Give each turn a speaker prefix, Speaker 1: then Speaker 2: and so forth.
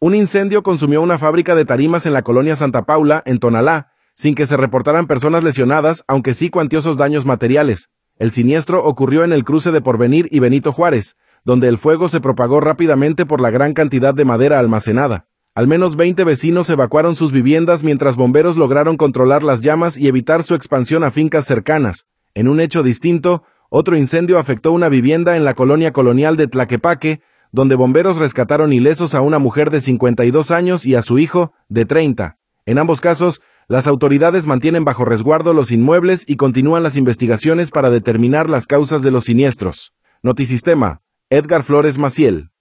Speaker 1: Un incendio consumió una fábrica de tarimas en la colonia Santa Paula, en Tonalá, sin que se reportaran personas lesionadas, aunque sí cuantiosos daños materiales. El siniestro ocurrió en el cruce de Porvenir y Benito Juárez, donde el fuego se propagó rápidamente por la gran cantidad de madera almacenada. Al menos 20 vecinos evacuaron sus viviendas mientras bomberos lograron controlar las llamas y evitar su expansión a fincas cercanas. En un hecho distinto, otro incendio afectó una vivienda en la colonia colonial de Tlaquepaque, donde bomberos rescataron ilesos a una mujer de 52 años y a su hijo, de 30. En ambos casos, las autoridades mantienen bajo resguardo los inmuebles y continúan las investigaciones para determinar las causas de los siniestros. Notisistema, Edgar Flores Maciel.